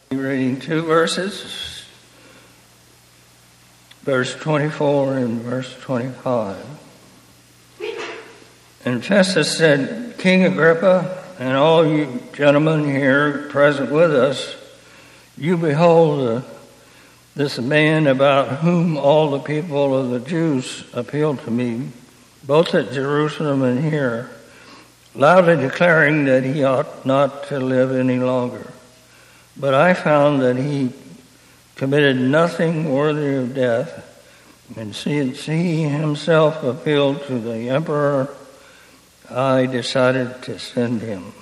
Reading two verses, verse 24 and verse 25. And Festus said, King Agrippa, and all you gentlemen here present with us, you behold this man about whom all the people of the Jews appealed to me, both at Jerusalem and here, loudly declaring that he ought not to live any longer. But I found that he committed nothing worthy of death, and since he himself appealed to the emperor, I decided to send him.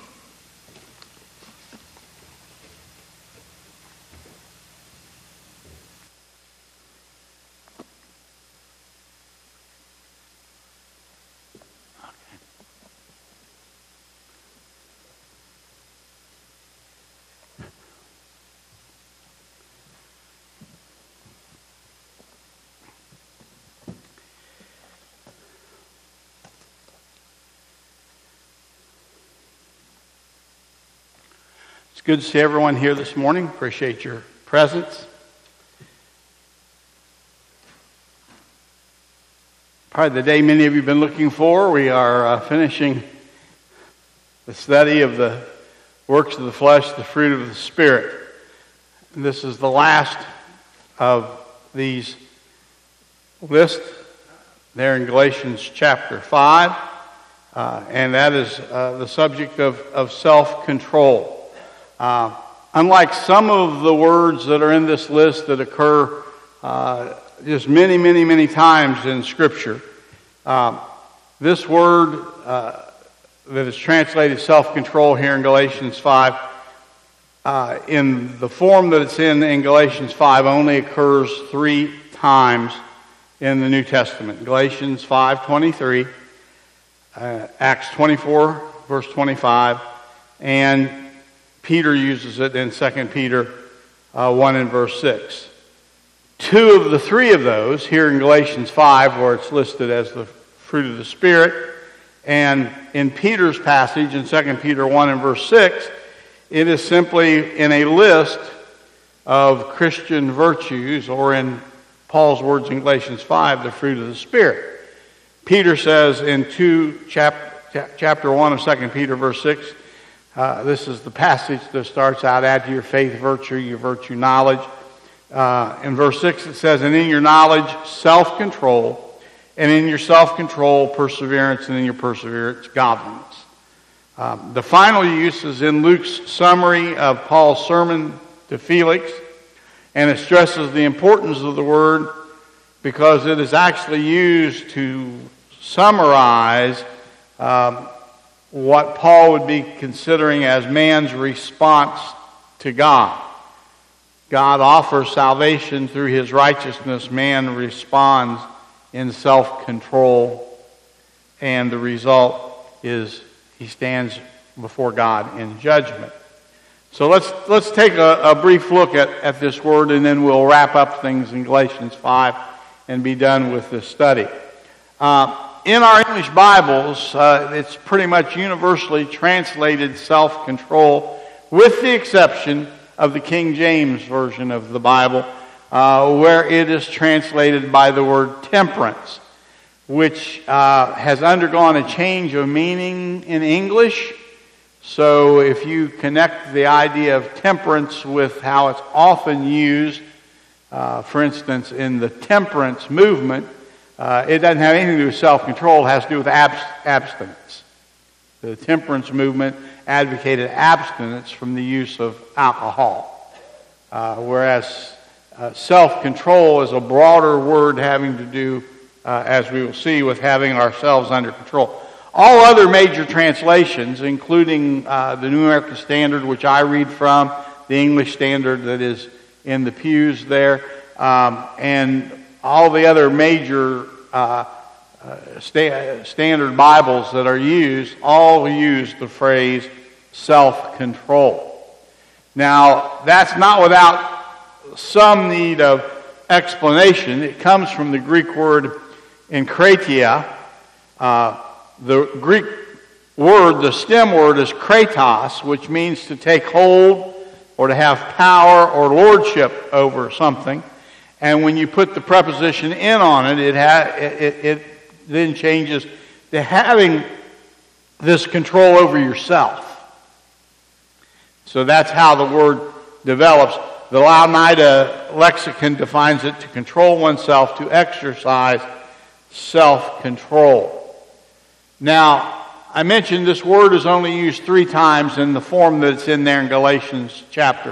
It's good to see everyone here this morning. Appreciate your presence. Probably the day many of you have been looking for. We are finishing the study of the works of the flesh, the fruit of the Spirit. And this is the last of these lists there in Galatians chapter 5. And that is the subject of self-control. Unlike some of the words that are in this list that occur just many times in Scripture, this word that is translated self-control here in Galatians 5, in the form that it's in Galatians 5, only occurs 3 times in the New Testament. Galatians 5:23, Acts 24, verse 25, and Peter uses it in 2 Peter 1 and verse 6. 2 of the 3 of those here in Galatians 5 where it's listed as the fruit of the Spirit, and in Peter's passage in 2 Peter 1 and verse 6, it is simply in a list of Christian virtues, or in Paul's words in Galatians 5, the fruit of the Spirit. Peter says in chapter 1 of 2 Peter verse 6, this is the passage that starts out, add to your faith virtue, your virtue knowledge. In verse 6 it says, and in your knowledge, self-control, and in your self-control, perseverance, and in your perseverance, godliness. The final use is in Luke's summary of Paul's sermon to Felix, and it stresses the importance of the word because it is actually used to summarize what Paul would be considering as man's response to God. God offers salvation through his righteousness. Man responds in self-control, and the result is he stands before God in judgment. So let's take a brief look at this word, and then we'll wrap up things in Galatians 5 and be done with this study. In our English Bibles, it's pretty much universally translated self-control, with the exception of the King James Version of the Bible, where it is translated by the word temperance, which has undergone a change of meaning in English. So if you connect the idea of temperance with how it's often used, for instance, in the temperance movement, it doesn't have anything to do with self-control. It has to do with abstinence. The temperance movement advocated abstinence from the use of alcohol, whereas self-control is a broader word having to do, as we will see, with having ourselves under control. All other major translations, including the New American Standard, which I read from, the English Standard that is in the pews there, and all the other major standard Bibles that are used, all use the phrase self-control. Now, that's not without some need of explanation. It comes from the Greek word enkratia. The Greek word, the stem word, is kratos, which means to take hold, or to have power or lordship over something. And when you put the preposition in on it, it then changes to having this control over yourself. So that's how the word develops. The Louw-Nida lexicon defines it to control oneself, to exercise self-control. Now, I mentioned this word is only used 3 times in the form that it's in there in Galatians chapter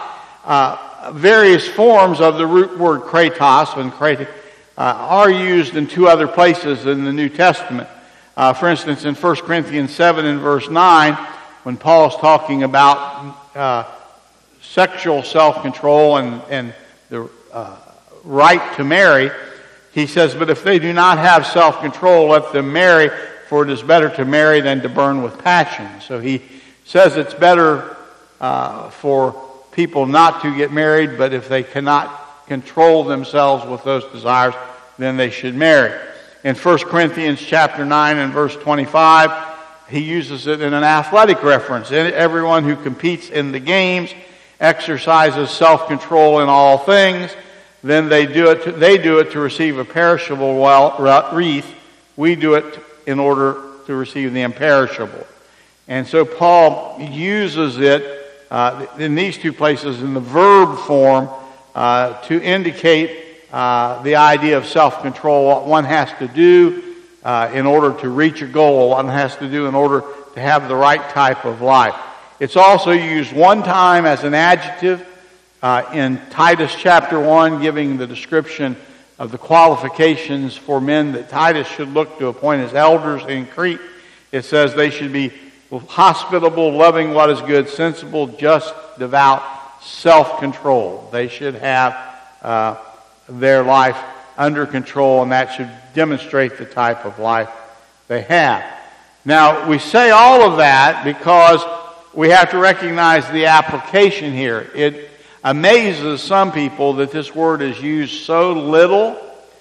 5. Various forms of the root word kratos and are used in 2 other places in the New Testament. For instance, in 1 Corinthians 7 and verse 9, when Paul's talking about sexual self-control and the right to marry, he says, "But if they do not have self-control, let them marry, for it is better to marry than to burn with passion." So he says it's better for people not to get married, but if they cannot control themselves with those desires, then they should marry. In 1 Corinthians chapter 9 and verse 25, he uses it in an athletic reference. Everyone who competes in the games exercises self-control in all things. Then they do it to receive a perishable wreath. We do it in order to receive the imperishable. And so Paul uses it in these 2 places in the verb form to indicate the idea of self-control, what one has to do in order to reach a goal, what one has to do in order to have the right type of life. It's also used 1 time as an adjective in Titus chapter 1, giving the description of the qualifications for men that Titus should look to appoint as elders in Crete. It says they should be hospitable, loving what is good, sensible, just, devout, self-control. They should have their life under control, and that should demonstrate the type of life they have. Now, we say all of that because we have to recognize the application here. It amazes some people that this word is used so little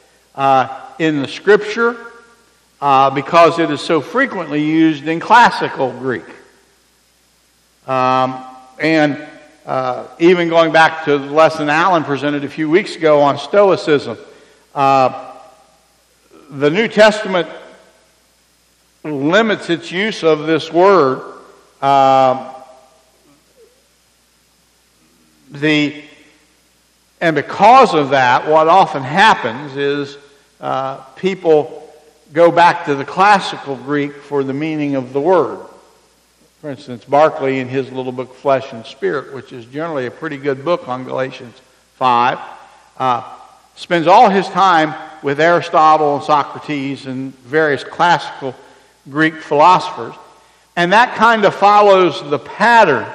in the Scripture because it is so frequently used in classical Greek. And even going back to the lesson Alan presented a few weeks ago on Stoicism, the New Testament limits its use of this word. And because of that, what often happens is people go back to the classical Greek for the meaning of the word. For instance, Barclay in his little book Flesh and Spirit, which is generally a pretty good book on Galatians 5, spends all his time with Aristotle and Socrates and various classical Greek philosophers. And that kind of follows the pattern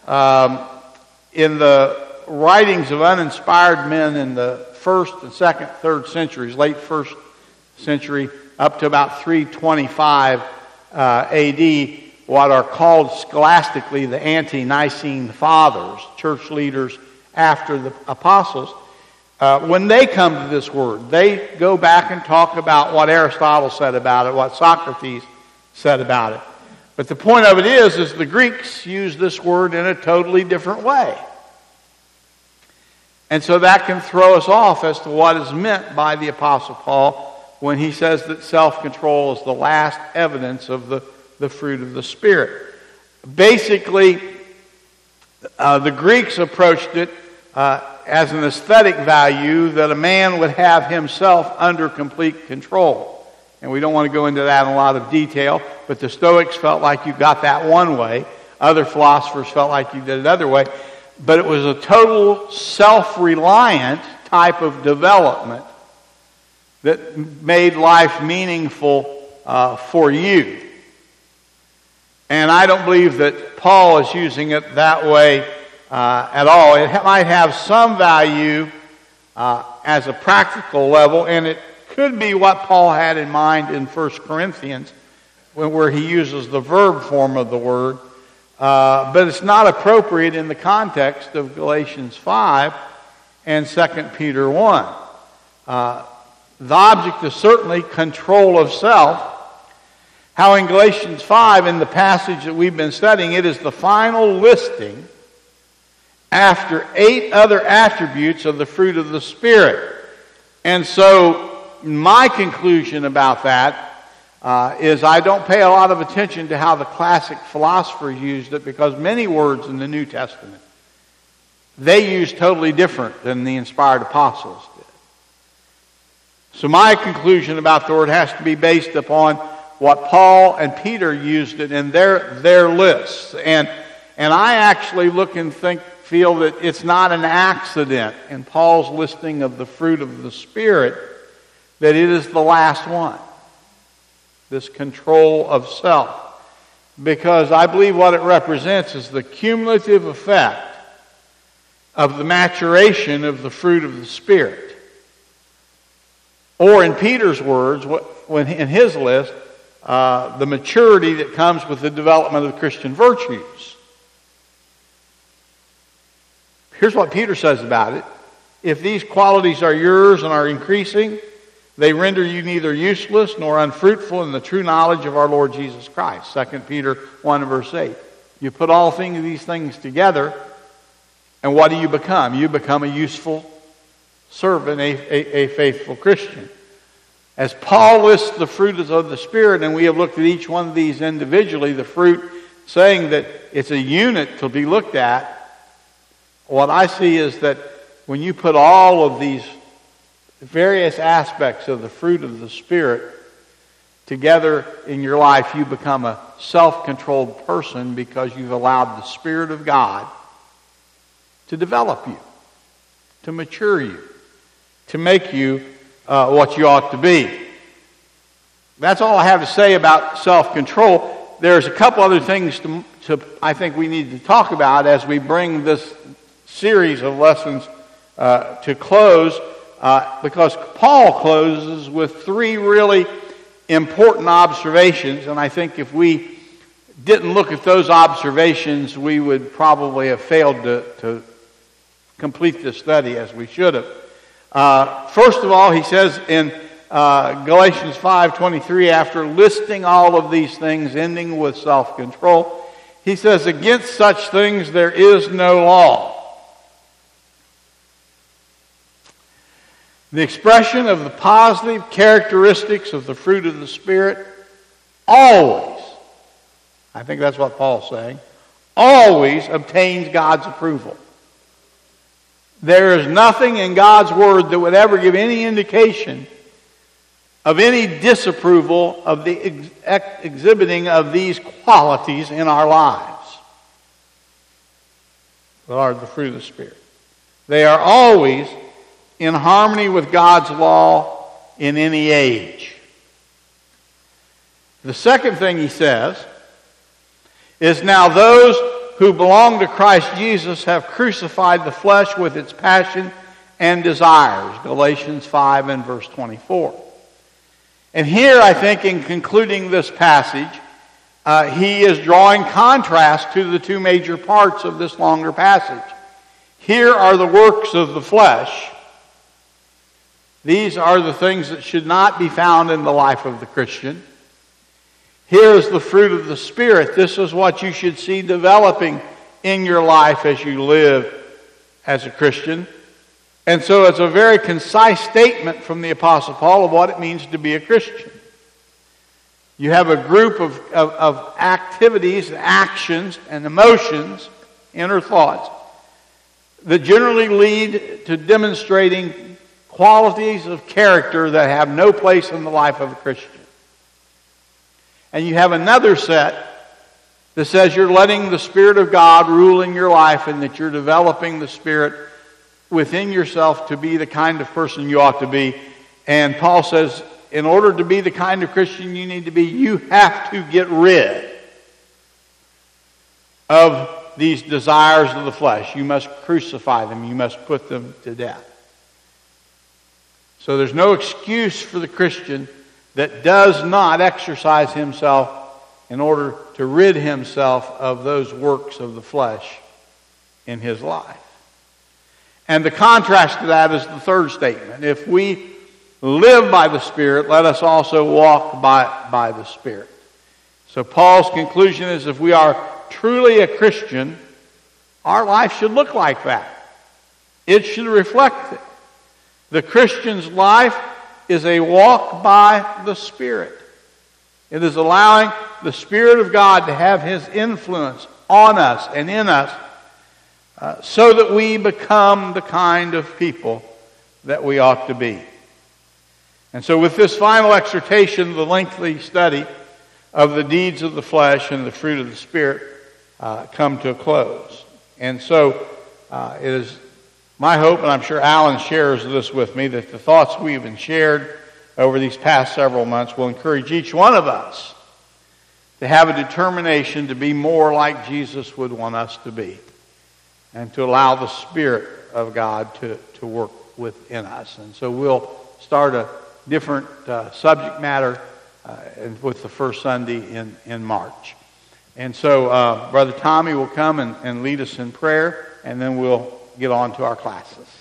in the writings of uninspired men in the 1st and 2nd, 3rd centuries, late 1st century up to about 325 AD, what are called scholastically the ante-Nicene fathers, church leaders after the apostles. When they come to this word, they go back and talk about what Aristotle said about it, what Socrates said about it. But the point of it is the Greeks use this word in a totally different way. And so that can throw us off as to what is meant by the Apostle Paul when he says that self-control is the last evidence of the fruit of the Spirit. Basically, the Greeks approached it as an aesthetic value that a man would have himself under complete control. And we don't want to go into that in a lot of detail, but the Stoics felt like you got that one way. Other philosophers felt like you did it another way. But it was a total self-reliant type of development that made life meaningful for you. And I don't believe that Paul is using it that way at all. It might have some value as a practical level, and it could be what Paul had in mind in 1 Corinthians, where he uses the verb form of the word. But it's not appropriate in the context of Galatians 5 and 2 Peter 1. The object is certainly control of self. How in Galatians 5, in the passage that we've been studying, it is the final listing after 8 other attributes of the fruit of the Spirit. And so my conclusion about that is I don't pay a lot of attention to how the classic philosophers used it, because many words in the New Testament they use totally different than the inspired apostles did. So my conclusion about the word has to be based upon what Paul and Peter used it in their lists. And I actually look and feel that it's not an accident in Paul's listing of the fruit of the Spirit that it is the last one. This control of self. Because I believe what it represents is the cumulative effect of the maturation of the fruit of the Spirit. Or in Peter's words, when in his list, the maturity that comes with the development of the Christian virtues. Here's what Peter says about it. If these qualities are yours and are increasing, they render you neither useless nor unfruitful in the true knowledge of our Lord Jesus Christ. 2 Peter 1 verse 8. You put all these things together, and what do you become? You become a useful servant, a faithful Christian. As Paul lists the fruit of the Spirit, and we have looked at each one of these individually, the fruit saying that it's a unit to be looked at, what I see is that when you put all of these various aspects of the fruit of the Spirit together in your life, you become a self-controlled person because you've allowed the Spirit of God to develop you, to mature you, to make you what you ought to be. That's all I have to say about self-control. There's a couple other things to I think we need to talk about as we bring this series of lessons to close, because Paul closes with 3 really important observations, and I think if we didn't look at those observations, we would probably have failed to complete this study as we should have. First of all, he says in Galatians 5:23, after listing all of these things, ending with self-control, he says, against such things there is no law. The expression of the positive characteristics of the fruit of the Spirit always, I think that's what Paul's saying, always obtains God's approval. There is nothing in God's Word that would ever give any indication of any disapproval of the exhibiting of these qualities in our lives. That are the fruit of the Spirit. They are always in harmony with God's law in any age. The second thing he says is, now those who belong to Christ Jesus have crucified the flesh with its passion and desires. Galatians 5 and verse 24. And here, I think, in concluding this passage, he is drawing contrast to the 2 major parts of this longer passage. Here are the works of the flesh. These are the things that should not be found in the life of the Christian. Here is the fruit of the Spirit. This is what you should see developing in your life as you live as a Christian. And so it's a very concise statement from the Apostle Paul of what it means to be a Christian. You have a group of activities, actions, and emotions, inner thoughts, that generally lead to demonstrating qualities of character that have no place in the life of a Christian. And you have another set that says you're letting the Spirit of God rule in your life, and that you're developing the Spirit within yourself to be the kind of person you ought to be. And Paul says, in order to be the kind of Christian you need to be, you have to get rid of these desires of the flesh. You must crucify them. You must put them to death. So there's no excuse for the Christian that does not exercise himself in order to rid himself of those works of the flesh in his life. And the contrast to that is the third statement. If we live by the Spirit, let us also walk by the Spirit. So Paul's conclusion is, if we are truly a Christian, our life should look like that. It should reflect it. The Christian's life is a walk by the Spirit. It is allowing the Spirit of God to have His influence on us and in us so that we become the kind of people that we ought to be. And so with this final exhortation, the lengthy study of the deeds of the flesh and the fruit of the Spirit come to a close. And so it is my hope, and I'm sure Alan shares this with me, that the thoughts we've been shared over these past several months will encourage each one of us to have a determination to be more like Jesus would want us to be, and to allow the Spirit of God to work within us. And so we'll start a different subject matter with the first Sunday in March. And so Brother Tommy will come and lead us in prayer, and then we'll get on to our classes.